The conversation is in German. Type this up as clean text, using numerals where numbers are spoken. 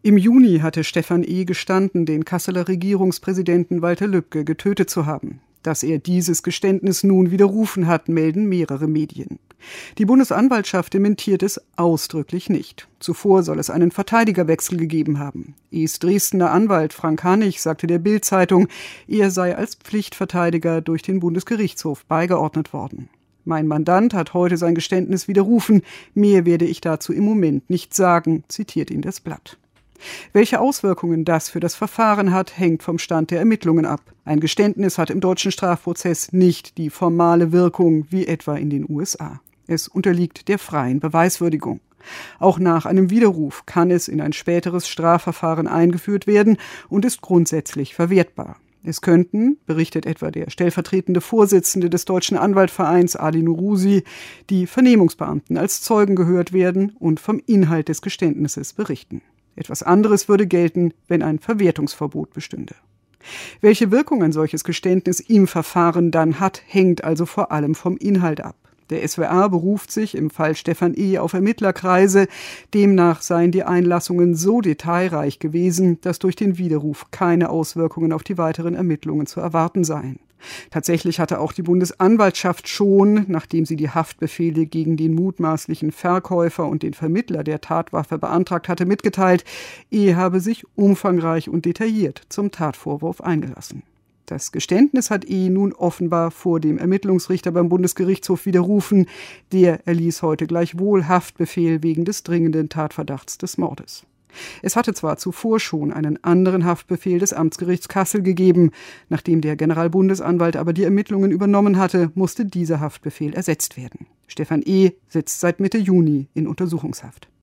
Im Juni hatte Stephan E. gestanden, den Kasseler Regierungspräsidenten Walter Lübcke getötet zu haben. Dass er dieses Geständnis nun widerrufen hat, melden mehrere Medien. Die Bundesanwaltschaft dementiert es ausdrücklich nicht. Zuvor soll es einen Verteidigerwechsel gegeben haben. Es Dresdner Anwalt Frank Hannig sagte der Bild-Zeitung, er sei als Pflichtverteidiger durch den Bundesgerichtshof beigeordnet worden. Mein Mandant hat heute sein Geständnis widerrufen. Mehr werde ich dazu im Moment nicht sagen, zitiert ihn das Blatt. Welche Auswirkungen das für das Verfahren hat, hängt vom Stand der Ermittlungen ab. Ein Geständnis hat im deutschen Strafprozess nicht die formale Wirkung wie etwa in den USA. Es unterliegt der freien Beweiswürdigung. Auch nach einem Widerruf kann es in ein späteres Strafverfahren eingeführt werden und ist grundsätzlich verwertbar. Es könnten, berichtet etwa der stellvertretende Vorsitzende des Deutschen Anwaltvereins Ali Nurusi, die Vernehmungsbeamten als Zeugen gehört werden und vom Inhalt des Geständnisses berichten. Etwas anderes würde gelten, wenn ein Verwertungsverbot bestünde. Welche Wirkung ein solches Geständnis im Verfahren dann hat, hängt also vor allem vom Inhalt ab. Der SWR beruft sich im Fall Stephan E. auf Ermittlerkreise. Demnach seien die Einlassungen so detailreich gewesen, dass durch den Widerruf keine Auswirkungen auf die weiteren Ermittlungen zu erwarten seien. Tatsächlich hatte auch die Bundesanwaltschaft schon, nachdem sie die Haftbefehle gegen den mutmaßlichen Verkäufer und den Vermittler der Tatwaffe beantragt hatte, mitgeteilt, E. habe sich umfangreich und detailliert zum Tatvorwurf eingelassen. Das Geständnis hat E. nun offenbar vor dem Ermittlungsrichter beim Bundesgerichtshof widerrufen. Der erließ heute gleichwohl Haftbefehl wegen des dringenden Tatverdachts des Mordes. Es hatte zwar zuvor schon einen anderen Haftbefehl des Amtsgerichts Kassel gegeben. Nachdem der Generalbundesanwalt aber die Ermittlungen übernommen hatte, musste dieser Haftbefehl ersetzt werden. Stephan E. sitzt seit Mitte Juni in Untersuchungshaft.